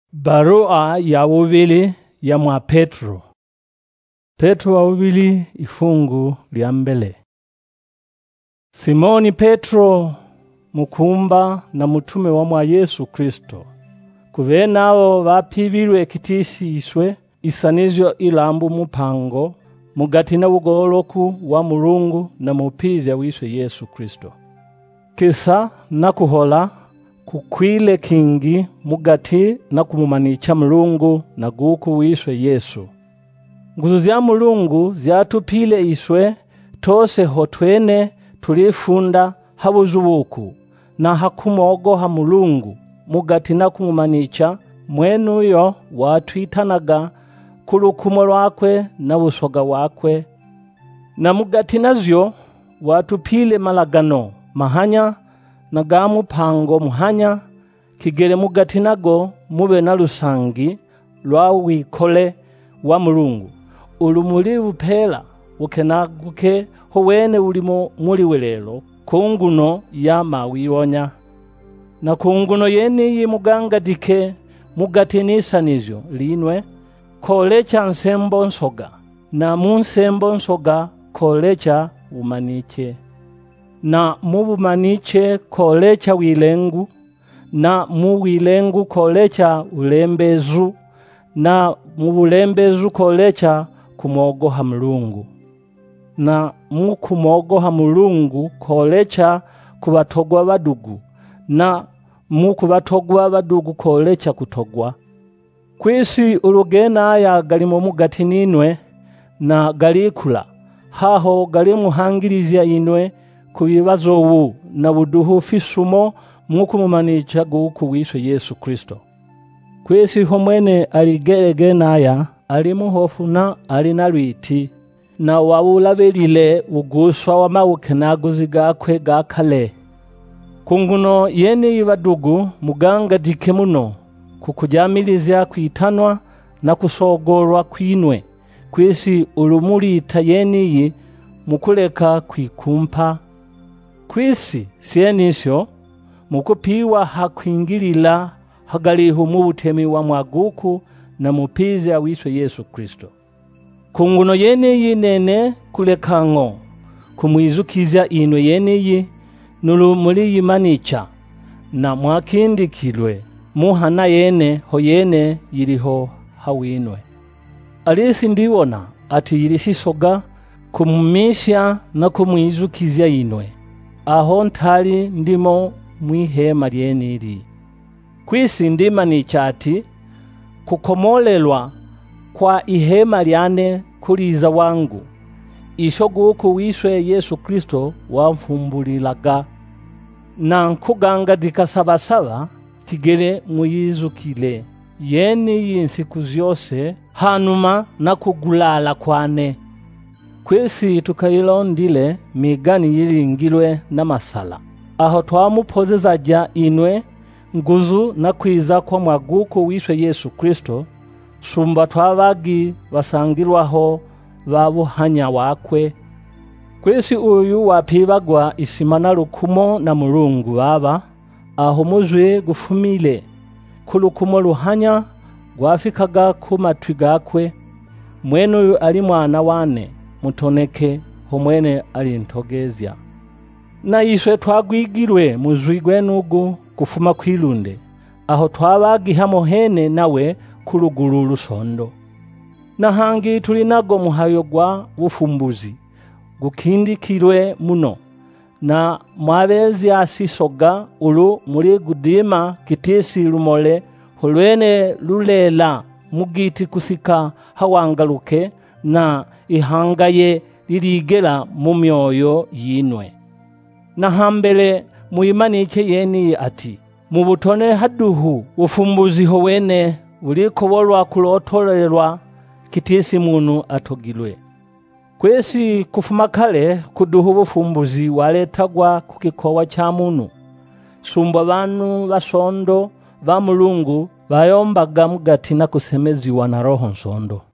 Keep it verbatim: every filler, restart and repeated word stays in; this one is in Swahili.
Barua ya wubili ya mwa Petro. Petro wa wubili ifungu lya mbele. Simoni Petro mukumba na mutume wa mwa Yesu Kristo. Kuve nao vapivilwe kitisi iswe isanizyo ilambu mupango mugati na ugoloku wa Mulungu na mupizya wiswe Yesu Kristo. Kisa na kuhola kukwile kingi mugati na kumumanicha Mulungu na guku wiswe Yesu. Nguzu zya Mulungu zyatupile iswe tose hotwene tulifunda habuzubuku na hakumogoha Mulungu mugati na kumumanicha mwenuyo watwitanaga kulukumo lwakwe na busoga wakwe, na mugati nazyo watupile malagano mahanya na gamu pango muhanya kigere mugati nago mube na lusangi lwa wikole wa Mulungu ulumuli bupela bukenaguke howene ulimo muri welelo kunguno ya mawiwonya na kunguno yeni yi mugangadike mugati nisanizyo linwe kolecha nsembo nsoga na munsembo nsoga kolecha umaniche na mubumaniche kolecha wilengu na muwilengu kolecha ulembezu na mubulembezu kolecha kumogoha Mulungu na mukumogoha Mulungu kolecha kubatogwa badugu na mukubatogwa badugu kolecha kutogwa. Kwisi ulugena aya galimo mugati ninwe na galikula haho galimuhangilizya inwe kubibazo ubu na buduhu fisumo mukumumanicha guku wiswe Yesu Kristo. Kwisi homwene aligerege naya alimuhofu na alinalwiti na wabulabelile uguswa wa mawukenaguzi gakwe gakale. Kunguno yene ibadugu muganga dike muno kukujamilizya kwitanwa na kusogolwa kwinwe kwisi ulumulita yeniyi mukuleka kwikumpa. Kwisi sienisyo mukupiwa hakwingilila hagalihu mubutemi wa mwaguku na mupizya wiswe Yesu Kristo. Kunguno yeniyi nene kulekango kumwizukizya inwe yeniyi nulumuli yimanicha na mwakindikilwe muhana yene ho yene yiriho hawinwe. Alisi ndiwona ati yirisisoga kumumisha na kumwizukizya inwe aho ntali ndimo mwihema lyenili. Kwisi ndimanicha ati kukomolelwa kwa ihema lyane kuliza wangu isho guku wiswe Yesu Kristo wamfumbulilaga na nkugangadika sabasaba kigere muyizukile yeni yinsiku zyose hanuma na kugulala kwane. Kwisi tukayilondile migani yiringilwe na masala aho twamupozezajya inwe nguzu na kwiza kwa mwaguku wiswe Yesu Kristo sumba twabagi basangilwaho babuhanya wakwe. Kwisi uyu wapibagwa isimana lukumo na Mulungu baba aho muzwe gufumile kulukumo luhanya gwafikaga kumatwi gakwe. Mwenu ali mwana wane mutoneke homwene ali ntogezya na iswe twagwigirwe muzwigwe nugu kufuma kwilunde aho twabagi hamo hene nawe kulugulu lusondo. Na hangi tulinago muhayo gwa bufumbuzi gukindikirwe muno na mwabezi asisoga ulu muri gudima kitisi lumole holwene lulela mugiti kusika hawangaluke na ihangaye liligela mu myoyo yinwe. Na hambele muyimaniche yeni ati mubutone haduhu ufumbuzi howene ulikobolwa kulotolelwa kitisi munu atogilwe. Kwesi kufuma kale kuduhu bufumbuzi waletagwa kukikowa cha munu sumba banu basondo ba Mulungu bayombaga mugati na kusemeziwa na roho nsondo.